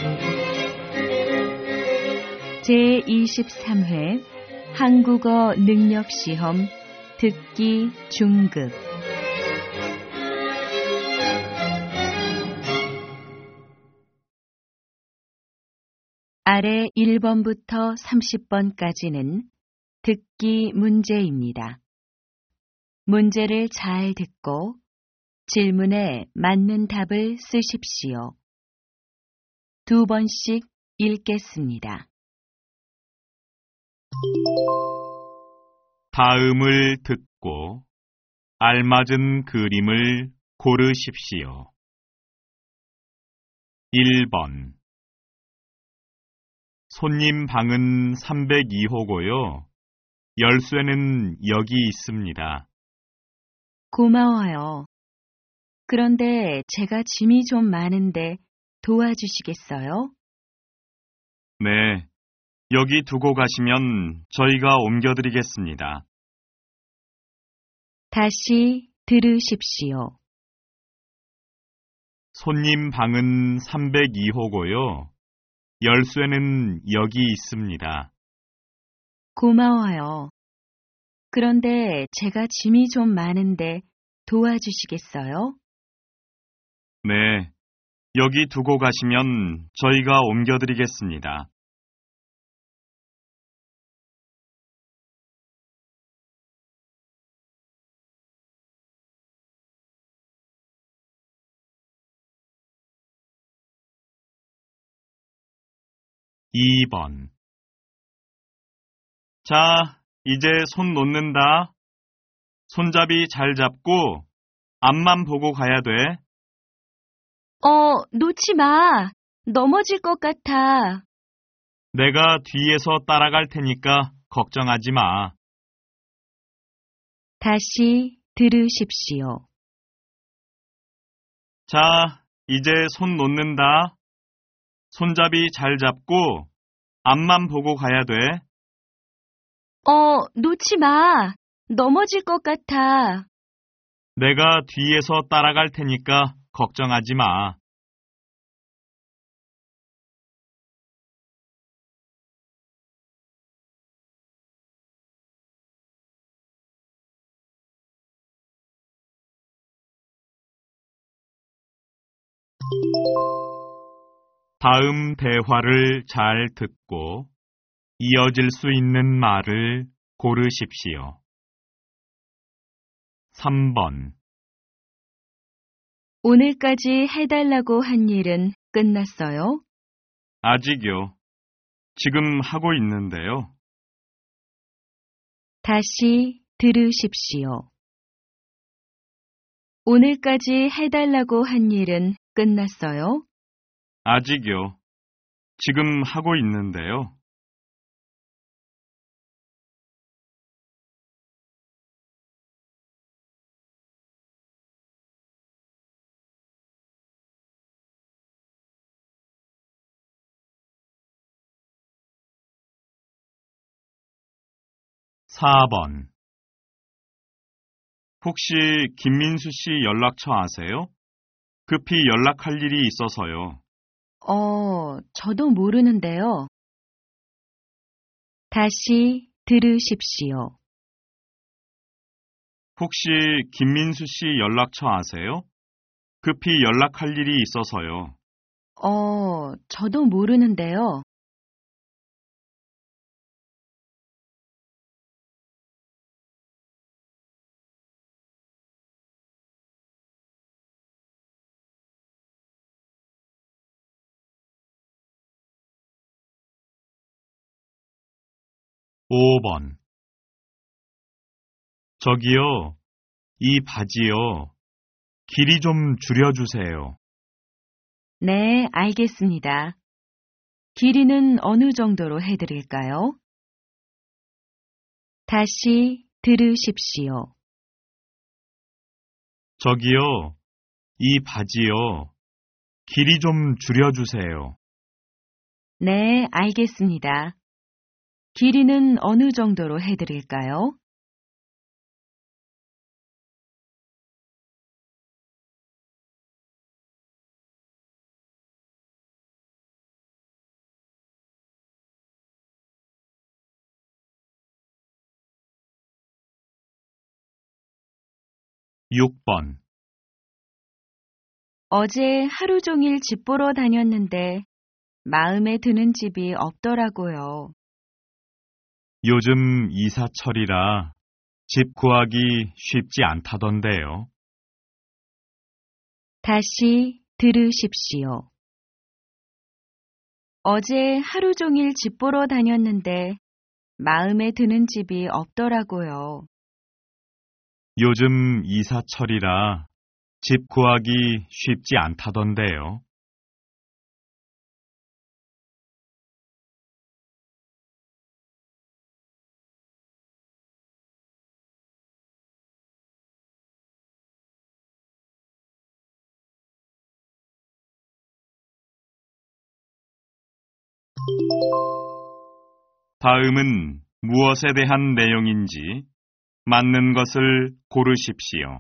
제23회 한국어 능력시험 듣기 중급 아래 1번부터 30번까지는 듣기 문제입니다. 문제를 잘 듣고 질문에 맞는 답을 쓰십시오. 2번씩 읽겠습니다. 다음을 듣고 알맞은 그림을 고르십시오. 1번 손님 방은 302호고요. 열쇠는 여기 있습니다. 고마워요. 그런데 제가 짐이 좀 많은데 도와주시겠어요? 네, 여기 두고 가시면 저희가 옮겨드리겠습니다. 다시 들으십시오. 손님 방은 302호고요. 열쇠는 여기 있습니다. 고마워요. 그런데 제가 짐이 좀 많은데 도와주시겠어요? 네, 여기 두고 가시면 저희가 옮겨드리겠습니다. (2번) 자, 이제 손 놓는다. 손잡이 잘 잡고 앞만 보고 가야 돼. 놓지 마. 넘어질 것 같아. 내가 뒤에서 따라갈 테니까 걱정하지 마. 다시 들으십시오. 자, 이제 손 놓는다. 손잡이 잘 잡고 앞만 보고 가야 돼. 놓지 마. 넘어질 것 같아. 내가 뒤에서 따라갈 테니까 걱정하지 마. 다음 대화를 잘 듣고 이어질 수 있는 말을 고르십시오. 3번 오늘까지 해달라고 한 일은 끝났어요? 아직요. 지금 하고 있는데요. 다시 들으십시오. 오늘까지 해달라고 한 일은 끝났어요? 아직요. 지금 하고 있는데요. 4번 혹시 김민수 씨 연락처 아세요? 급히 연락할 일이 있어서요. 저도 모르는데요. 다시 들으십시오. 혹시 김민수 씨 연락처 아세요? 급히 연락할 일이 있어서요. 저도 모르는데요. (5번) 저기요, 이 바지요. 길이 좀 줄여주세요. 네, 알겠습니다. 길이는 어느 정도로 해드릴까요? 다시 들으십시오. 저기요, 이 바지요. 길이 좀 줄여주세요. 네, 알겠습니다. 길이는 어느 정도로 해드릴까요? 6번. 어제 하루 종일 집 보러 다녔는데 마음에 드는 집이 없더라고요. 요즘 이사철이라 집 구하기 쉽지 않다던데요. 다시 들으십시오. 어제 하루 종일 집 보러 다녔는데 마음에 드는 집이 없더라고요. 요즘 이사철이라 집 구하기 쉽지 않다던데요. '다음은 무엇에 대한 내용인지 맞는 것을 고르십시오.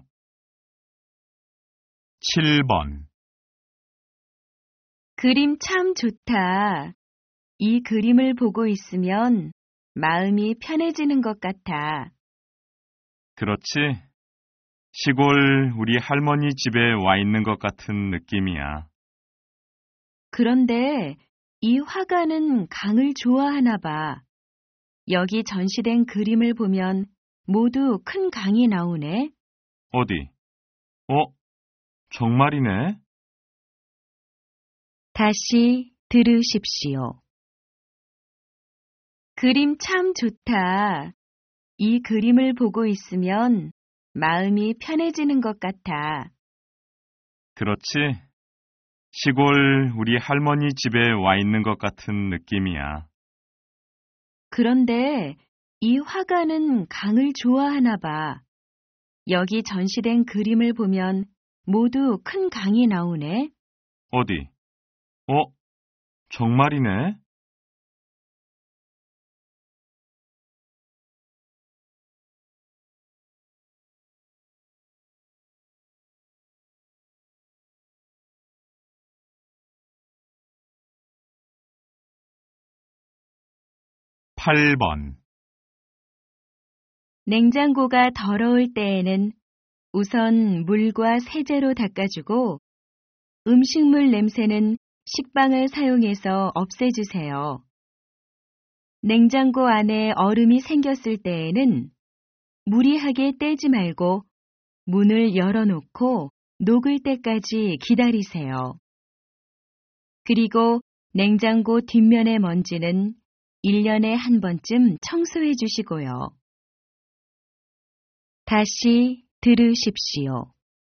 7번. 그림 참 좋다. 이 그림을 보고 있으면 마음이 편해지는 것 같아. 그렇지? 시골 우리 할머니 집에 와 있는 것 같은 느낌이야. 그런데 이 화가는 강을 좋아하나 봐. 여기 전시된 그림을 보면 모두 큰 강이 나오네. 어디? 정말이네? 다시 들으십시오. 그림 참 좋다. 이 그림을 보고 있으면 마음이 편해지는 것 같아. 그렇지? 시골 우리 할머니 집에 와 있는 것 같은 느낌이야. 그런데 이 화가는 강을 좋아하나 봐. 여기 전시된 그림을 보면 모두 큰 강이 나오네. 어디? 정말이네? 8번. 냉장고가 더러울 때에는 우선 물과 세제로 닦아주고 음식물 냄새는 식빵을 사용해서 없애주세요. 냉장고 안에 얼음이 생겼을 때에는 무리하게 떼지 말고 문을 열어놓고 녹을 때까지 기다리세요. 그리고 냉장고 뒷면의 먼지는 1년에 한 번쯤 청소해 주시고요. 다시 들으십시오.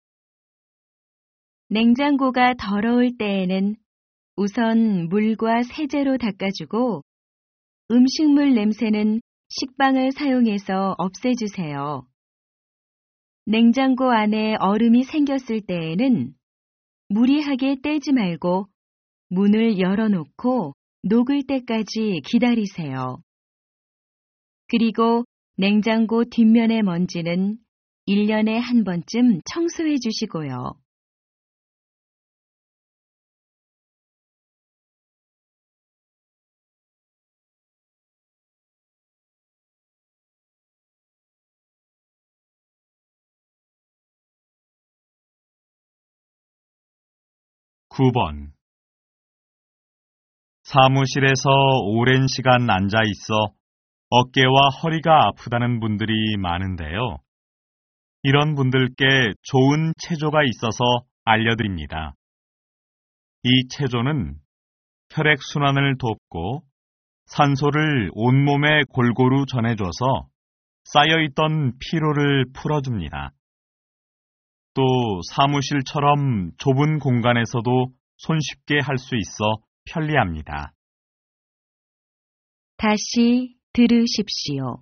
냉장고가 더러울 때에는 우선 물과 세제로 닦아주고 음식물 냄새는 식빵을 사용해서 없애주세요. 냉장고 안에 얼음이 생겼을 때에는 무리하게 떼지 말고 문을 열어놓고 녹을 때까지 기다리세요. 그리고 냉장고 뒷면의 먼지는 1년에 한 번쯤 청소해 주시고요. 9번. 사무실에서 오랜 시간 앉아 있어 어깨와 허리가 아프다는 분들이 많은데요. 이런 분들께 좋은 체조가 있어서 알려드립니다. 이 체조는 혈액순환을 돕고 산소를 온몸에 골고루 전해줘서 쌓여있던 피로를 풀어줍니다. 또 사무실처럼 좁은 공간에서도 손쉽게 할 수 있어 편리합니다. 다시 들으십시오.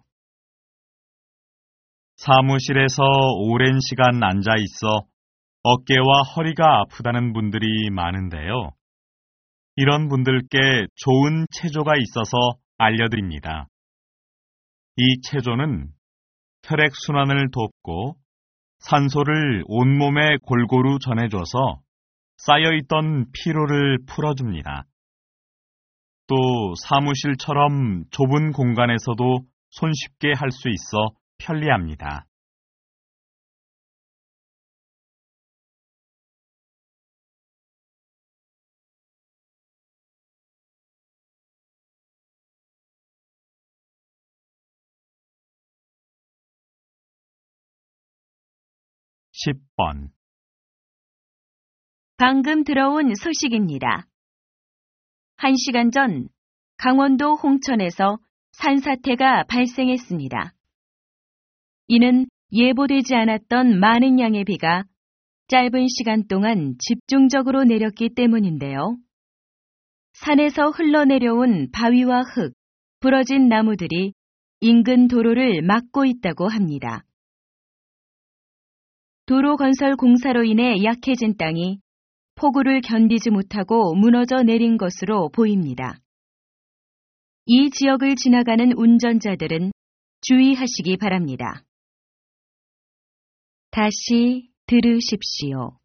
사무실에서 오랜 시간 앉아 있어 어깨와 허리가 아프다는 분들이 많은데요. 이런 분들께 좋은 체조가 있어서 알려드립니다. 이 체조는 혈액순환을 돕고 산소를 온몸에 골고루 전해줘서 쌓여있던 피로를 풀어줍니다. 또 사무실처럼 좁은 공간에서도 손쉽게 할 수 있어 편리합니다. 10번. 방금 들어온 소식입니다. 1시간 전 강원도 홍천에서 산사태가 발생했습니다. 이는 예보되지 않았던 많은 양의 비가 짧은 시간 동안 집중적으로 내렸기 때문인데요. 산에서 흘러내려온 바위와 흙, 부러진 나무들이 인근 도로를 막고 있다고 합니다. 도로 건설 공사로 인해 약해진 땅이 폭우를 견디지 못하고 무너져 내린 것으로 보입니다. 이 지역을 지나가는 운전자들은 주의하시기 바랍니다. 다시 들으십시오.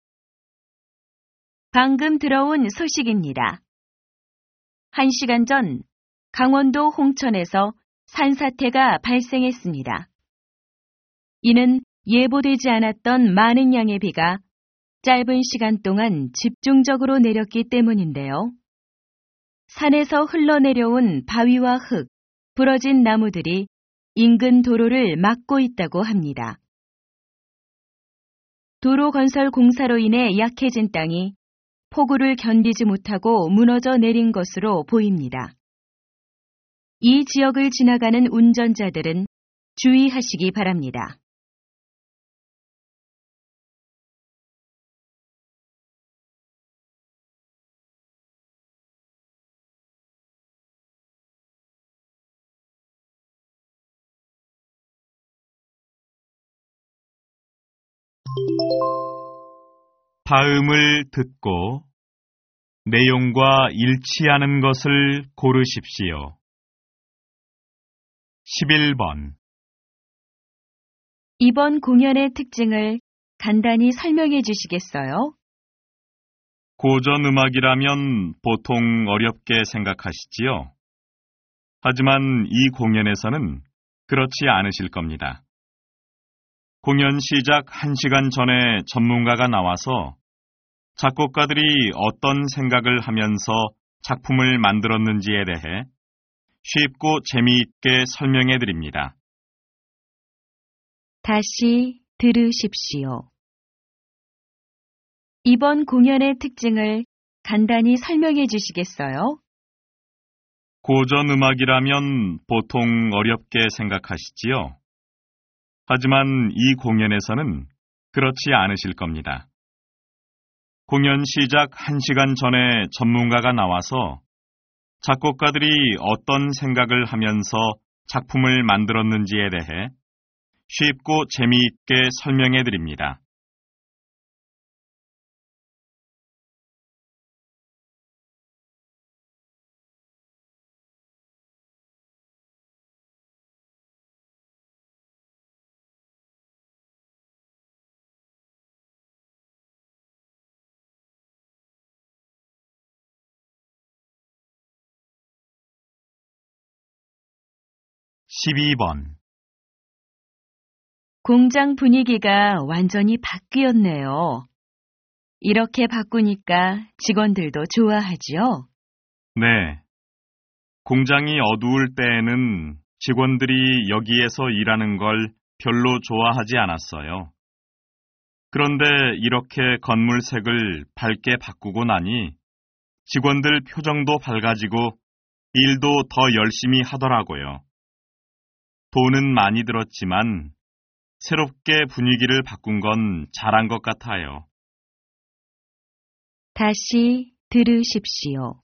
방금 들어온 소식입니다. 1시간 전 강원도 홍천에서 산사태가 발생했습니다. 이는 예보되지 않았던 많은 양의 비가 짧은 시간 동안 집중적으로 내렸기 때문인데요. 산에서 흘러내려온 바위와 흙, 부러진 나무들이 인근 도로를 막고 있다고 합니다. 도로 건설 공사로 인해 약해진 땅이 폭우를 견디지 못하고 무너져 내린 것으로 보입니다. 이 지역을 지나가는 운전자들은 주의하시기 바랍니다. 다음을 듣고 내용과 일치하는 것을 고르십시오. 11번. 이번 공연의 특징을 간단히 설명해 주시겠어요? 고전 음악이라면 보통 어렵게 생각하시지요? 하지만 이 공연에서는 그렇지 않으실 겁니다. 공연 시작 1시간 전에 전문가가 나와서 작곡가들이 어떤 생각을 하면서 작품을 만들었는지에 대해 쉽고 재미있게 설명해 드립니다. 다시 들으십시오. 이번 공연의 특징을 간단히 설명해 주시겠어요? 고전 음악이라면 보통 어렵게 생각하시지요? 하지만 이 공연에서는 그렇지 않으실 겁니다. 공연 시작 1시간 전에 전문가가 나와서 작곡가들이 어떤 생각을 하면서 작품을 만들었는지에 대해 쉽고 재미있게 설명해 드립니다. (12번) 공장 분위기가 완전히 바뀌었네요. 이렇게 바꾸니까 직원들도 좋아하지요? 네. 공장이 어두울 때에는 직원들이 여기에서 일하는 걸 별로 좋아하지 않았어요. 그런데 이렇게 건물 색을 밝게 바꾸고 나니 직원들 표정도 밝아지고 일도 더 열심히 하더라고요. 돈은 많이 들었지만 새롭게 분위기를 바꾼 건 잘한 것 같아요. 다시 들으십시오.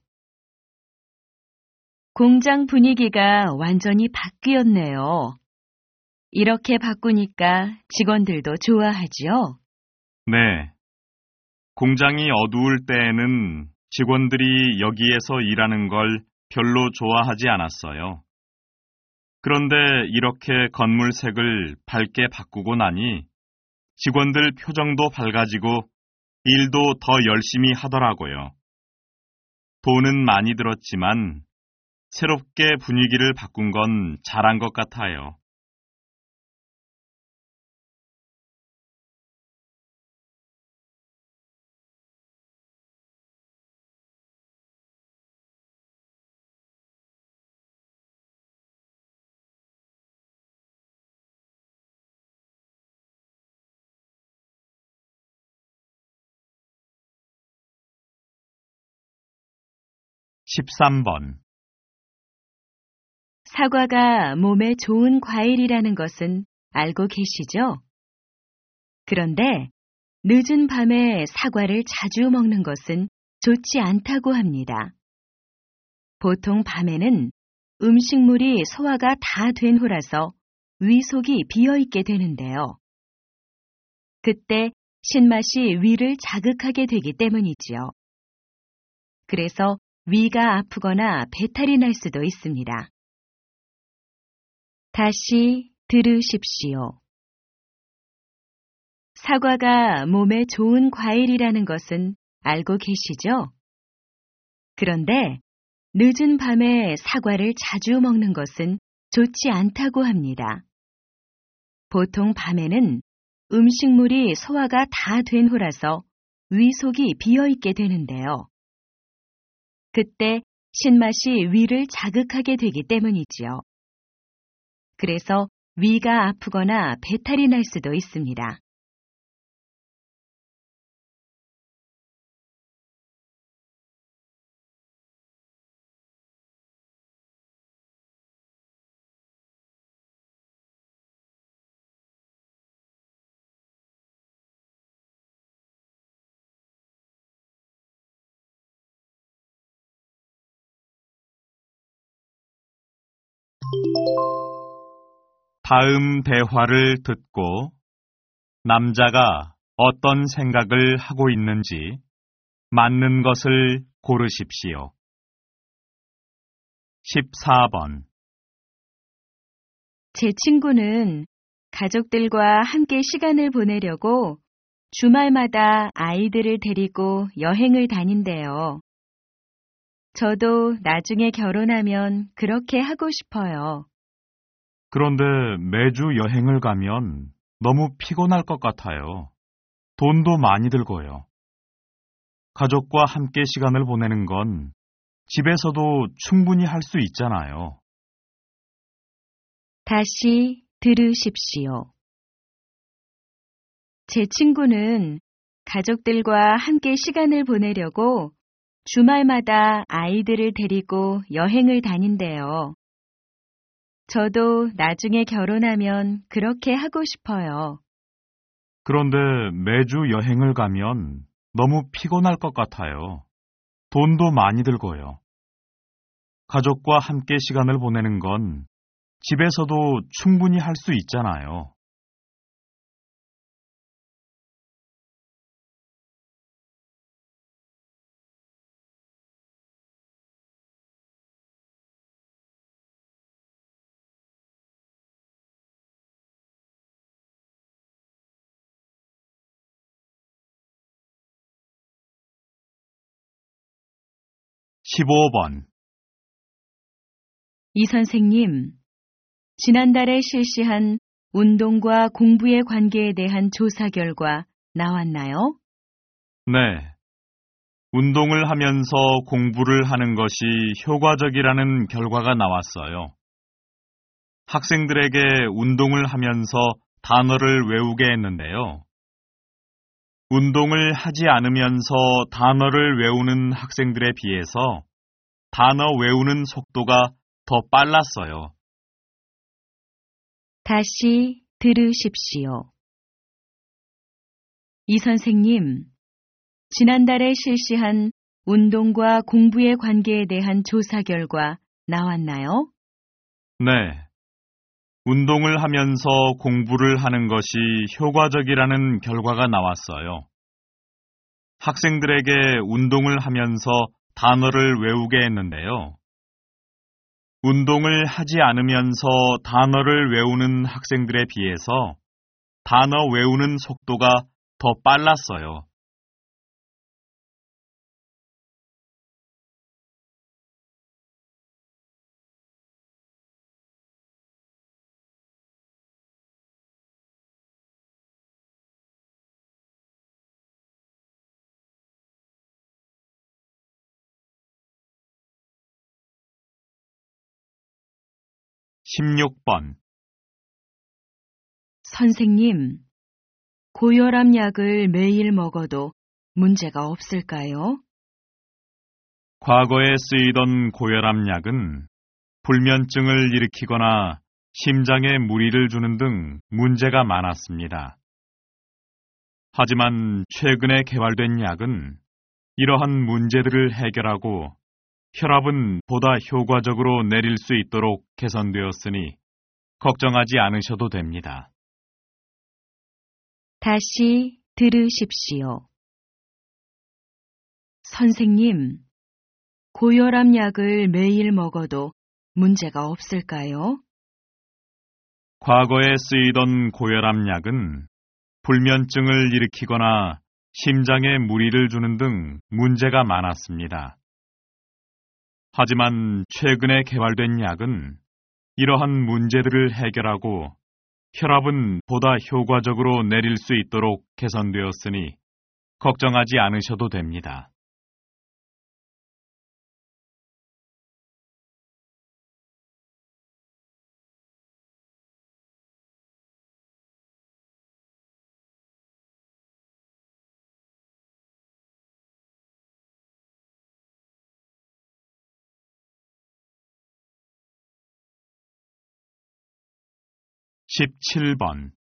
공장 분위기가 완전히 바뀌었네요. 이렇게 바꾸니까 직원들도 좋아하지요? 네. 공장이 어두울 때에는 직원들이 여기에서 일하는 걸 별로 좋아하지 않았어요. 그런데 이렇게 건물 색을 밝게 바꾸고 나니 직원들 표정도 밝아지고 일도 더 열심히 하더라고요. 돈은 많이 들었지만 새롭게 분위기를 바꾼 건 잘한 것 같아요. 13번. 사과가 몸에 좋은 과일이라는 것은 알고 계시죠? 그런데 늦은 밤에 사과를 자주 먹는 것은 좋지 않다고 합니다. 보통 밤에는 음식물이 소화가 다 된 후라서 위속이 비어있게 되는데요. 그때 신맛이 위를 자극하게 되기 때문이지요. 그래서 위가 아프거나 배탈이 날 수도 있습니다. 다시 들으십시오. 사과가 몸에 좋은 과일이라는 것은 알고 계시죠? 그런데 늦은 밤에 사과를 자주 먹는 것은 좋지 않다고 합니다. 보통 밤에는 음식물이 소화가 다 된 후라서 위속이 비어있게 되는데요. 그때 신맛이 위를 자극하게 되기 때문이지요. 그래서 위가 아프거나 배탈이 날 수도 있습니다. 다음 대화를 듣고 남자가 어떤 생각을 하고 있는지 맞는 것을 고르십시오. 14번. 제 친구는 가족들과 함께 시간을 보내려고 주말마다 아이들을 데리고 여행을 다닌대요. 저도 나중에 결혼하면 그렇게 하고 싶어요. 그런데 매주 여행을 가면 너무 피곤할 것 같아요. 돈도 많이 들고요. 가족과 함께 시간을 보내는 건 집에서도 충분히 할 수 있잖아요. 다시 들으십시오. 제 친구는 가족들과 함께 시간을 보내려고 주말마다 아이들을 데리고 여행을 다닌대요. 저도 나중에 결혼하면 그렇게 하고 싶어요. 그런데 매주 여행을 가면 너무 피곤할 것 같아요. 돈도 많이 들고요. 가족과 함께 시간을 보내는 건 집에서도 충분히 할 수 있잖아요. (15번) 이 선생님, 지난달에 실시한 운동과 공부의 관계에 대한 조사 결과 나왔나요? 네. 운동을 하면서 공부를 하는 것이 효과적이라는 결과가 나왔어요. 학생들에게 운동을 하면서 단어를 외우게 했는데요. 운동을 하지 않으면서 단어를 외우는 학생들에 비해서 단어 외우는 속도가 더 빨랐어요. 다시 들으십시오. 이 선생님, 지난달에 실시한 운동과 공부의 관계에 대한 조사 결과 나왔나요? 네. 운동을 하면서 공부를 하는 것이 효과적이라는 결과가 나왔어요. 학생들에게 운동을 하면서 단어를 외우게 했는데요. 운동을 하지 않으면서 단어를 외우는 학생들에 비해서 단어 외우는 속도가 더 빨랐어요. (16번) 선생님, 고혈압 약을 매일 먹어도 문제가 없을까요? 과거에 쓰이던 고혈압 약은 불면증을 일으키거나 심장에 무리를 주는 등 문제가 많았습니다. 하지만 최근에 개발된 약은 이러한 문제들을 해결하고 혈압은 보다 효과적으로 내릴 수 있도록 개선되었으니 걱정하지 않으셔도 됩니다. 다시 들으십시오. 선생님, 고혈압 약을 매일 먹어도 문제가 없을까요? 과거에 쓰이던 고혈압 약은 불면증을 일으키거나 심장에 무리를 주는 등 문제가 많았습니다. 하지만 최근에 개발된 약은 이러한 문제들을 해결하고 혈압은 보다 효과적으로 내릴 수 있도록 개선되었으니 걱정하지 않으셔도 됩니다. (17번)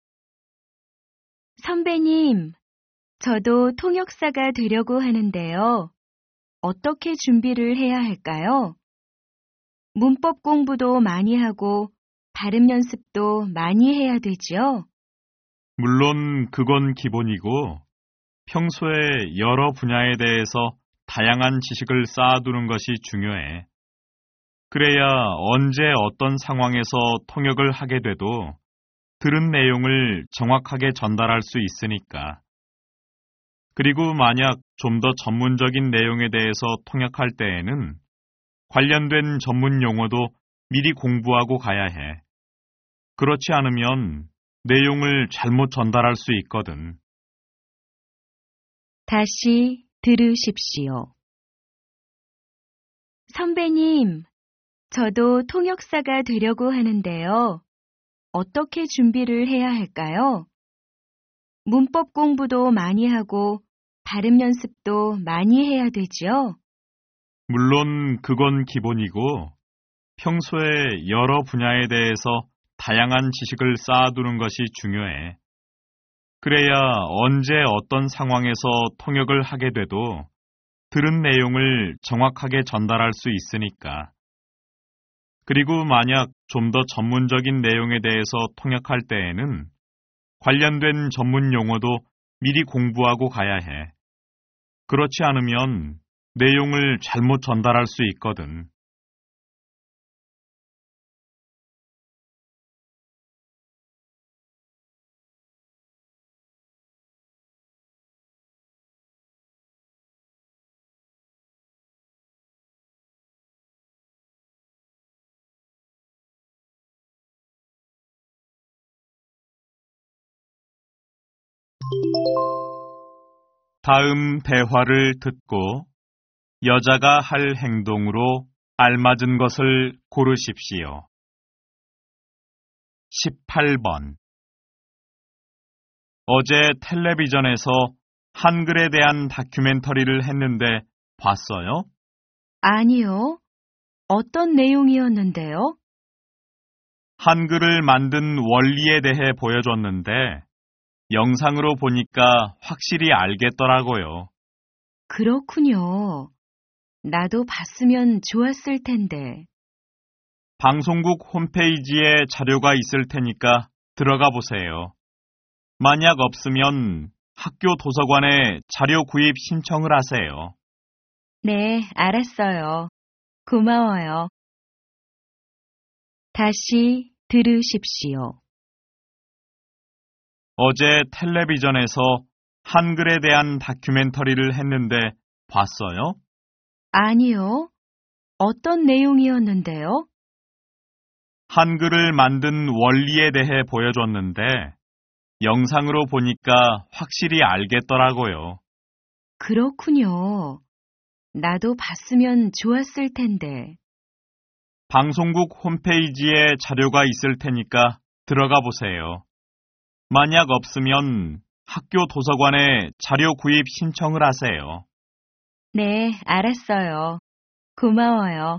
선배님, 저도 통역사가 되려고 하는데요. 어떻게 준비를 해야 할까요? 문법 공부도 많이 하고 발음 연습도 많이 해야 되지요? 물론 그건 기본이고 평소에 여러 분야에 대해서 다양한 지식을 쌓아두는 것이 중요해. 그래야 언제 어떤 상황에서 통역을 하게 돼도 들은 내용을 정확하게 전달할 수 있으니까. 그리고 만약 좀 더 전문적인 내용에 대해서 통역할 때에는 관련된 전문 용어도 미리 공부하고 가야 해. 그렇지 않으면 내용을 잘못 전달할 수 있거든. 다시 들으십시오. 선배님, 저도 통역사가 되려고 하는데요. 어떻게 준비를 해야 할까요? 문법 공부도 많이 하고 발음 연습도 많이 해야 되지요? 물론 그건 기본이고 평소에 여러 분야에 대해서 다양한 지식을 쌓아두는 것이 중요해. 그래야 언제 어떤 상황에서 통역을 하게 돼도 들은 내용을 정확하게 전달할 수 있으니까. 그리고 만약 좀 더 전문적인 내용에 대해서 통역할 때에는 관련된 전문 용어도 미리 공부하고 가야 해. 그렇지 않으면 내용을 잘못 전달할 수 있거든. 다음 대화를 듣고 여자가 할 행동으로 알맞은 것을 고르십시오. 18번. 어제 텔레비전에서 한글에 대한 다큐멘터리를 했는데 봤어요? 아니요. 어떤 내용이었는데요? 한글을 만든 원리에 대해 보여줬는데 영상으로 보니까 확실히 알겠더라고요. 그렇군요. 나도 봤으면 좋았을 텐데. 방송국 홈페이지에 자료가 있을 테니까 들어가 보세요. 만약 없으면 학교 도서관에 자료 구입 신청을 하세요. 네, 알았어요. 고마워요. 다시 들으십시오. 어제 텔레비전에서 한글에 대한 다큐멘터리를 했는데 봤어요? 아니요. 어떤 내용이었는데요? 한글을 만든 원리에 대해 보여줬는데 영상으로 보니까 확실히 알겠더라고요. 그렇군요. 나도 봤으면 좋았을 텐데. 방송국 홈페이지에 자료가 있을 테니까 들어가 보세요. 만약 없으면 학교 도서관에 자료 구입 신청을 하세요. 네, 알았어요. 고마워요.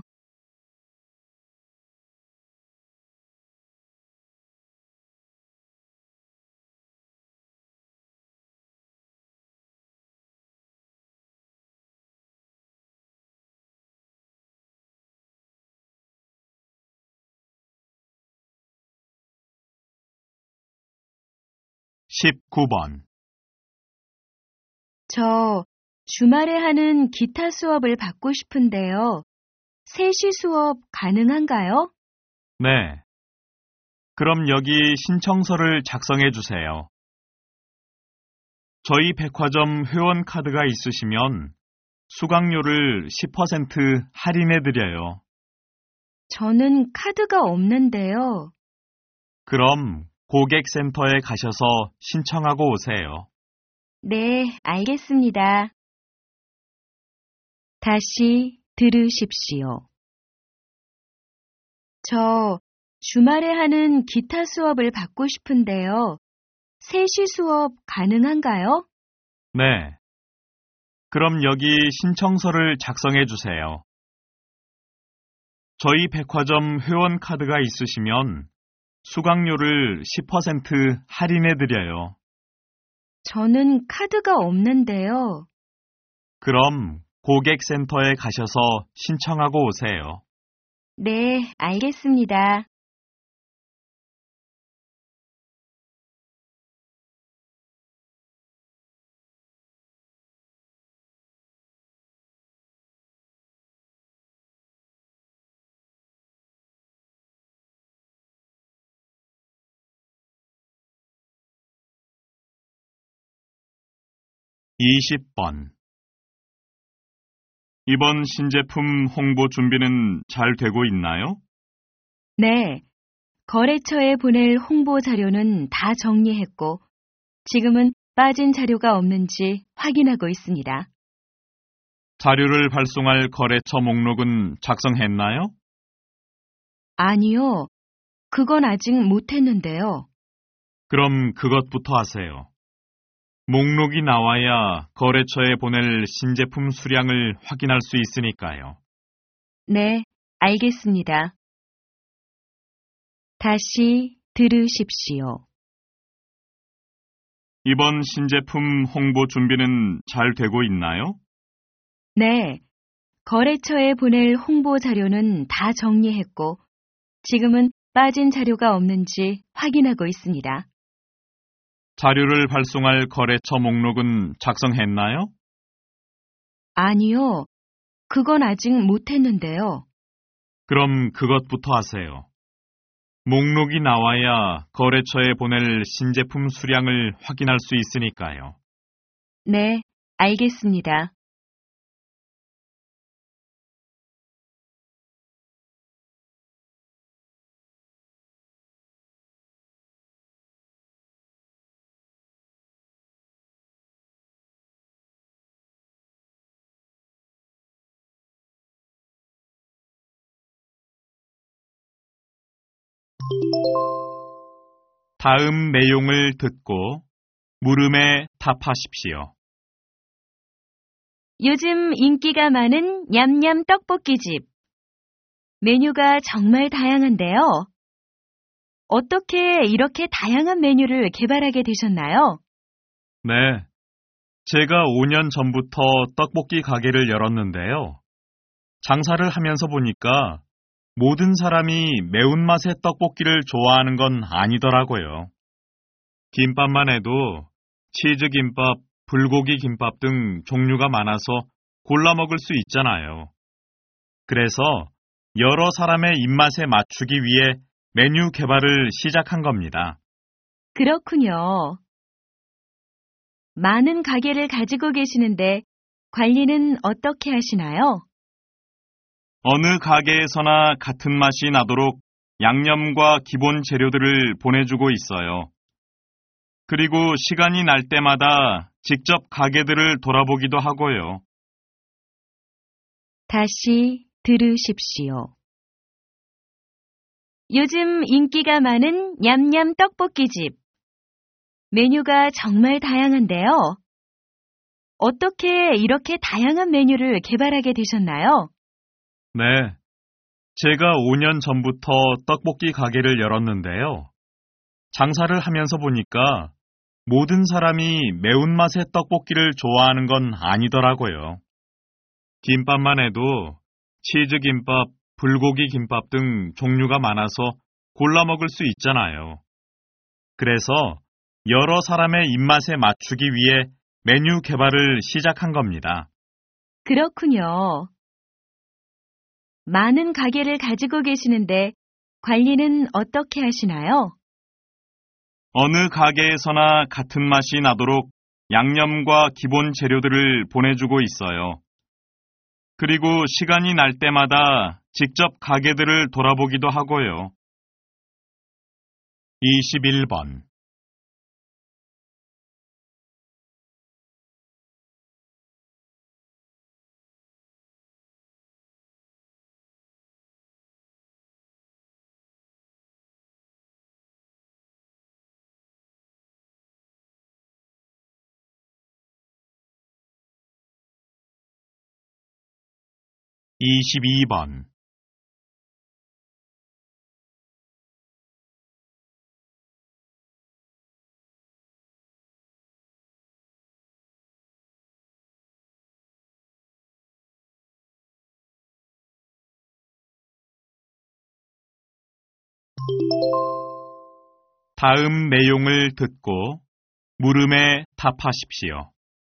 십구 번 저 주말에 하는 기타 수업을 받고 싶은데요. 3시 수업 가능한가요? 네. 그럼 여기 신청서를 작성해 주세요. 저희 백화점 회원 카드가 있으시면 수강료를 10% 할인해 드려요. 저는 카드가 없는데요. 그럼 고객센터에 가셔서 신청하고 오세요. 네, 알겠습니다. 다시 들으십시오. 저 주말에 하는 기타 수업을 받고 싶은데요. 3시 수업 가능한가요? 네. 그럼 여기 신청서를 작성해 주세요. 저희 백화점 회원 카드가 있으시면 수강료를 10% 할인해 드려요. 저는 카드가 없는데요. 그럼 고객센터에 가셔서 신청하고 오세요. 네, 알겠습니다. 이십 번 이번 신제품 홍보 준비는 잘 되고 있나요? 네, 거래처에 보낼 홍보 자료는 다 정리했고, 지금은 빠진 자료가 없는지 확인하고 있습니다. 자료를 발송할 거래처 목록은 작성했나요? 아니요, 그건 아직 못했는데요. 그럼 그것부터 하세요. 목록이 나와야 거래처에 보낼 신제품 수량을 확인할 수 있으니까요. 네, 알겠습니다. 다시 들으십시오. 이번 신제품 홍보 준비는 잘 되고 있나요? 네, 거래처에 보낼 홍보 자료는 다 정리했고, 지금은 빠진 자료가 없는지 확인하고 있습니다. 자료를 발송할 거래처 목록은 작성했나요? 아니요, 그건 아직 못했는데요. 그럼 그것부터 하세요. 목록이 나와야 거래처에 보낼 신제품 수량을 확인할 수 있으니까요. 네, 알겠습니다. 다음 내용을 듣고 물음에 답하십시오. 요즘 인기가 많은 냠냠 떡볶이집. 메뉴가 정말 다양한데요. 어떻게 이렇게 다양한 메뉴를 개발하게 되셨나요? 네. 제가 5년 전부터 떡볶이 가게를 열었는데요. 장사를 하면서 보니까 모든 사람이 매운맛의 떡볶이를 좋아하는 건 아니더라고요. 김밥만 해도 치즈김밥, 불고기 김밥 등 종류가 많아서 골라 먹을 수 있잖아요. 그래서 여러 사람의 입맛에 맞추기 위해 메뉴 개발을 시작한 겁니다. 그렇군요. 많은 가게를 가지고 계시는데 관리는 어떻게 하시나요? 어느 가게에서나 같은 맛이 나도록 양념과 기본 재료들을 보내주고 있어요. 그리고 시간이 날 때마다 직접 가게들을 돌아보기도 하고요. 다시 들으십시오. 요즘 인기가 많은 냠냠 떡볶이집. 메뉴가 정말 다양한데요. 어떻게 이렇게 다양한 메뉴를 개발하게 되셨나요? 네, 제가 5년 전부터 떡볶이 가게를 열었는데요. 장사를 하면서 보니까 모든 사람이 매운맛의 떡볶이를 좋아하는 건 아니더라고요. 김밥만 해도 치즈김밥, 불고기 김밥 등 종류가 많아서 골라 먹을 수 있잖아요. 그래서 여러 사람의 입맛에 맞추기 위해 메뉴 개발을 시작한 겁니다. 그렇군요. 많은 가게를 가지고 계시는데 관리는 어떻게 하시나요? 어느 가게에서나 같은 맛이 나도록 양념과 기본 재료들을 보내주고 있어요. 그리고 시간이 날 때마다 직접 가게들을 돌아보기도 하고요. 21번. 이십이 번. 다음 내용을 듣고 물음에 답하십시오.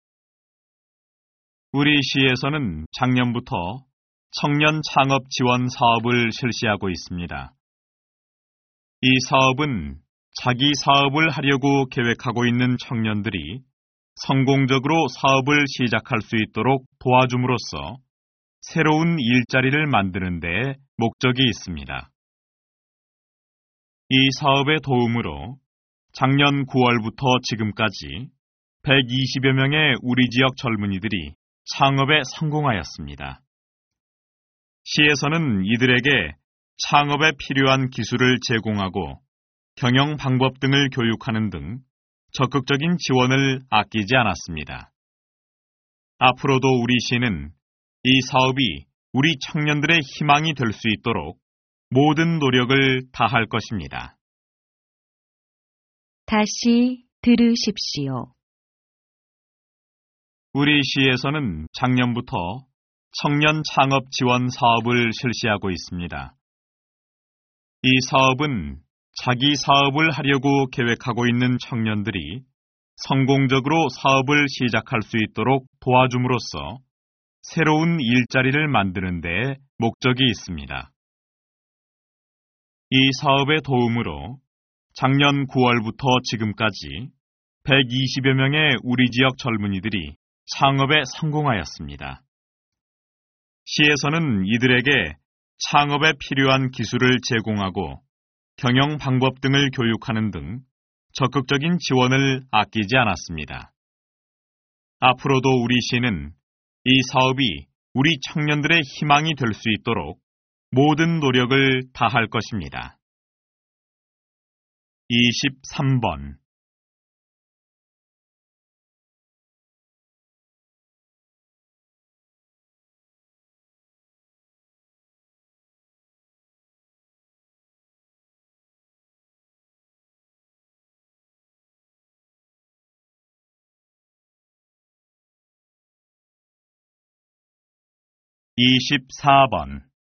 우리 시에서는 작년부터 청년 창업 지원 사업을 실시하고 있습니다. 이 사업은 자기 사업을 하려고 계획하고 있는 청년들이 성공적으로 사업을 시작할 수 있도록 도와줌으로써 새로운 일자리를 만드는 데 목적이 있습니다. 이 사업의 도움으로 작년 9월부터 지금까지 120여 명의 우리 지역 젊은이들이 창업에 성공하였습니다. 시에서는 이들에게 창업에 필요한 기술을 제공하고 경영 방법 등을 교육하는 등 적극적인 지원을 아끼지 않았습니다. 앞으로도 우리 시는 이 사업이 우리 청년들의 희망이 될 수 있도록 모든 노력을 다할 것입니다. 다시 들으십시오. 우리 시에서는 작년부터 청년 창업 지원 사업을 실시하고 있습니다. 이 사업은 자기 사업을 하려고 계획하고 있는 청년들이 성공적으로 사업을 시작할 수 있도록 도와줌으로써 새로운 일자리를 만드는 데 목적이 있습니다. 이 사업의 도움으로 작년 9월부터 지금까지 120여 명의 우리 지역 젊은이들이 창업에 성공하였습니다. 시에서는 이들에게 창업에 필요한 기술을 제공하고 경영 방법 등을 교육하는 등 적극적인 지원을 아끼지 않았습니다. 앞으로도 우리 시는 이 사업이 우리 청년들의 희망이 될 수 있도록 모든 노력을 다할 것입니다. 23번. 이십사 번.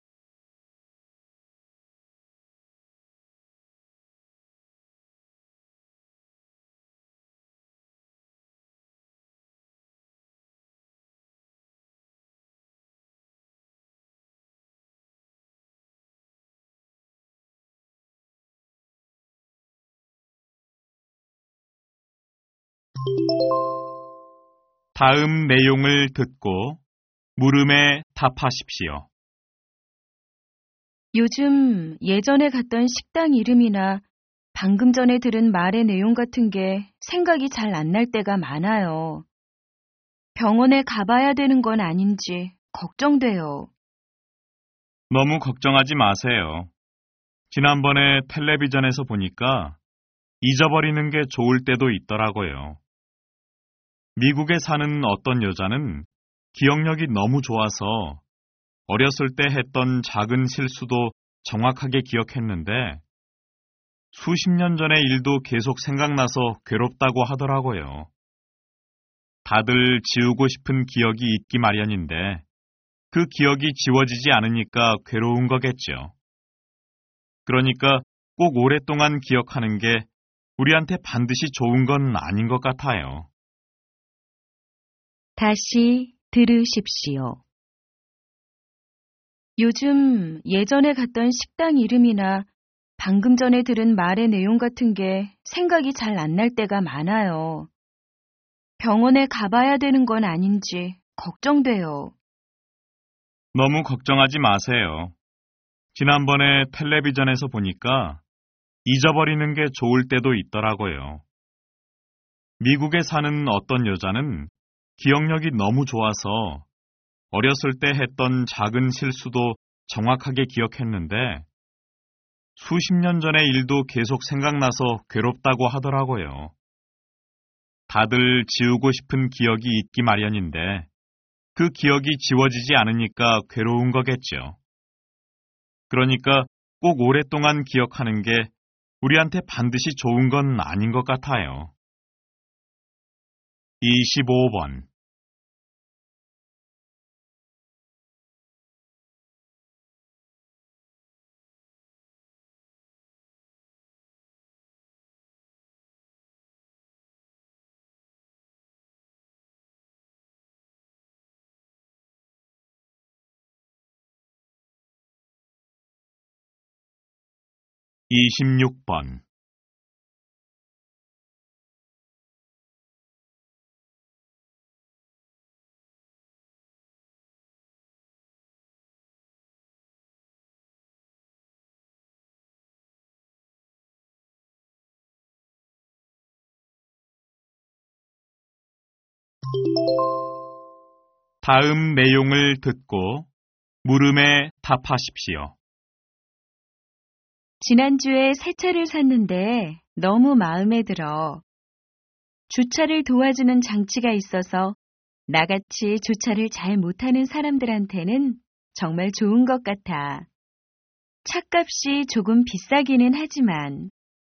다음 내용을 듣고 물음에 답하십시오. 요즘 예전에 갔던 식당 이름이나 방금 전에 들은 말의 내용 같은 게 생각이 잘 안 날 때가 많아요. 병원에 가봐야 되는 건 아닌지 걱정돼요. 너무 걱정하지 마세요. 지난번에 텔레비전에서 보니까 잊어버리는 게 좋을 때도 있더라고요. 미국에 사는 어떤 여자는 기억력이 너무 좋아서 어렸을 때 했던 작은 실수도 정확하게 기억했는데 수십 년 전의 일도 계속 생각나서 괴롭다고 하더라고요. 다들 지우고 싶은 기억이 있기 마련인데 그 기억이 지워지지 않으니까 괴로운 거겠죠. 그러니까 꼭 오랫동안 기억하는 게 우리한테 반드시 좋은 건 아닌 것 같아요. 다시 들으십시오. 요즘 예전에 갔던 식당 이름이나 방금 전에 들은 말의 내용 같은 게 생각이 잘 안 날 때가 많아요. 병원에 가봐야 되는 건 아닌지 걱정돼요. 너무 걱정하지 마세요. 지난번에 텔레비전에서 보니까 잊어버리는 게 좋을 때도 있더라고요. 미국에 사는 어떤 여자는 기억력이 너무 좋아서 어렸을 때 했던 작은 실수도 정확하게 기억했는데 수십 년 전의 일도 계속 생각나서 괴롭다고 하더라고요. 다들 지우고 싶은 기억이 있기 마련인데 그 기억이 지워지지 않으니까 괴로운 거겠죠. 그러니까 꼭 오랫동안 기억하는 게 우리한테 반드시 좋은 건 아닌 것 같아요. 25번. (26번) 다음 내용을 듣고 물음에 답하십시오. 지난주에 새 차를 샀는데 너무 마음에 들어. 주차를 도와주는 장치가 있어서 나같이 주차를 잘 못하는 사람들한테는 정말 좋은 것 같아. 차값이 조금 비싸기는 하지만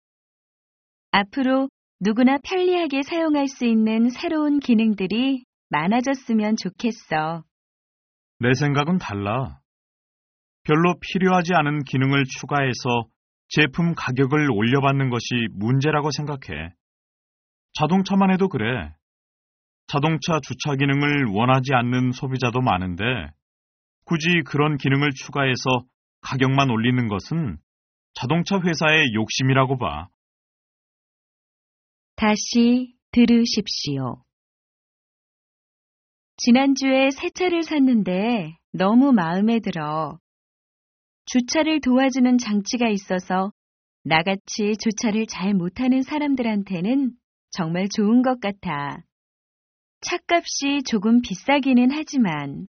앞으로 누구나 편리하게 사용할 수 있는 새로운 기능들이 많아졌으면 좋겠어. 내 생각은 달라. 별로 필요하지 않은 기능을 추가해서 제품 가격을 올려받는 것이 문제라고 생각해. 자동차만 해도 그래. 자동차 주차 기능을 원하지 않는 소비자도 많은데 굳이 그런 기능을 추가해서 가격만 올리는 것은 자동차 회사의 욕심이라고 봐. 다시 들으십시오. 지난주에 새 차를 샀는데 너무 마음에 들어. 주차를 도와주는 장치가 있어서 나같이 주차를 잘 못하는 사람들한테는 정말 좋은 것 같아. 차값이 조금 비싸기는 하지만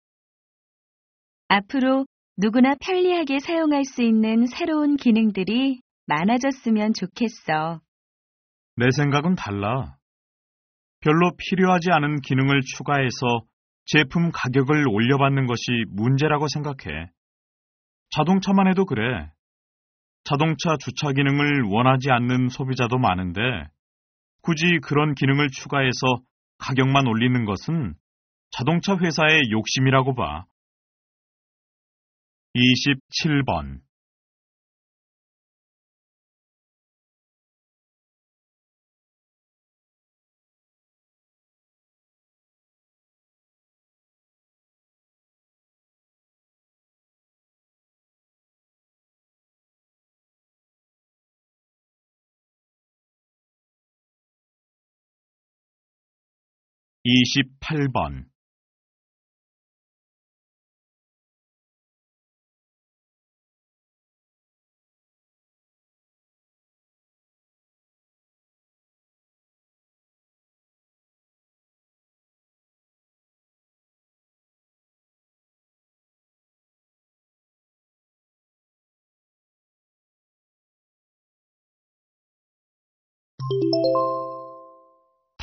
앞으로 누구나 편리하게 사용할 수 있는 새로운 기능들이 많아졌으면 좋겠어. 내 생각은 달라. 별로 필요하지 않은 기능을 추가해서 제품 가격을 올려받는 것이 문제라고 생각해. 자동차만 해도 그래. 자동차 주차 기능을 원하지 않는 소비자도 많은데 굳이 그런 기능을 추가해서 가격만 올리는 것은 자동차 회사의 욕심이라고 봐. 27번. (28번)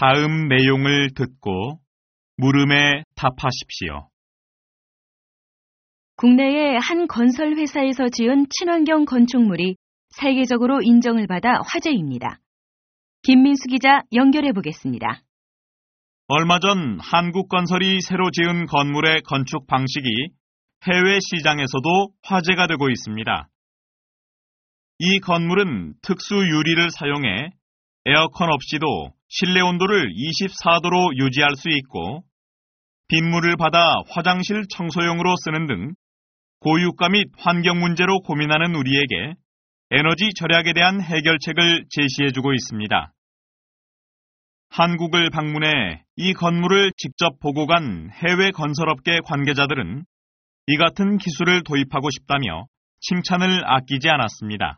다음 내용을 듣고 물음에 답하십시오. 국내의 한 건설 회사에서 지은 친환경 건축물이 세계적으로 인정을 받아 화제입니다. 김민수 기자 연결해 보겠습니다. 얼마 전 한국건설이 새로 지은 건물의 건축 방식이 해외 시장에서도 화제가 되고 있습니다. 이 건물은 특수 유리를 사용해 에어컨 없이도 실내 온도를 24도로 유지할 수 있고 빗물을 받아 화장실 청소용으로 쓰는 등 고유가 및 환경 문제로 고민하는 우리에게 에너지 절약에 대한 해결책을 제시해주고 있습니다. 한국을 방문해 이 건물을 직접 보고 간 해외 건설업계 관계자들은 이 같은 기술을 도입하고 싶다며 칭찬을 아끼지 않았습니다.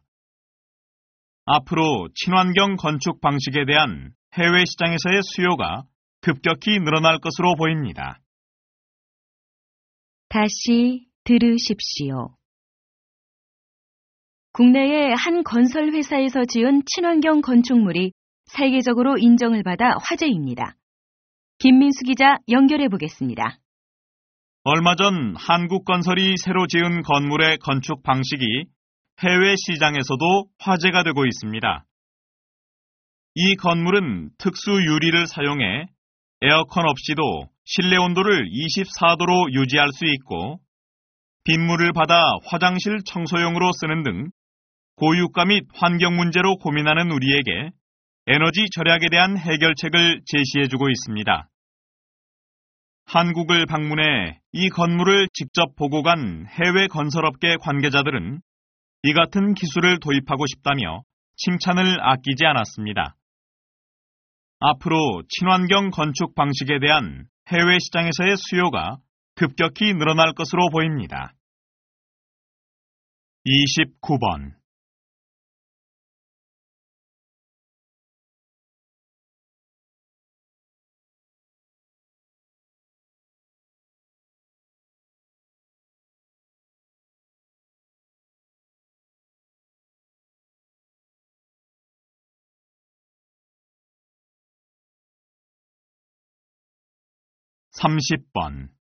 앞으로 친환경 건축 방식에 대한 해외 시장에서의 수요가 급격히 늘어날 것으로 보입니다. 다시 들으십시오. 국내의 한 건설 회사에서 지은 친환경 건축물이 세계적으로 인정을 받아 화제입니다. 김민수 기자 연결해 보겠습니다. 얼마 전 한국건설이 새로 지은 건물의 건축 방식이 해외 시장에서도 화제가 되고 있습니다. 이 건물은 특수 유리를 사용해 에어컨 없이도 실내 온도를 24도로 유지할 수 있고 빗물을 받아 화장실 청소용으로 쓰는 등 고유가 및 환경 문제로 고민하는 우리에게 에너지 절약에 대한 해결책을 제시해주고 있습니다. 한국을 방문해 이 건물을 직접 보고 간 해외 건설업계 관계자들은 이 같은 기술을 도입하고 싶다며 칭찬을 아끼지 않았습니다. 앞으로 친환경 건축 방식에 대한 해외 시장에서의 수요가 급격히 늘어날 것으로 보입니다. 29번. (30번)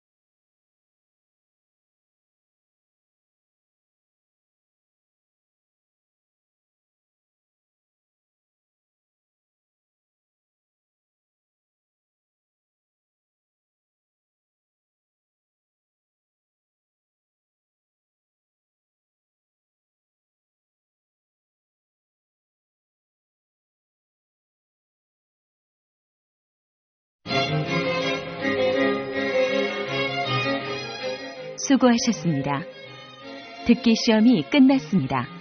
수고하셨습니다. 듣기 시험이 끝났습니다.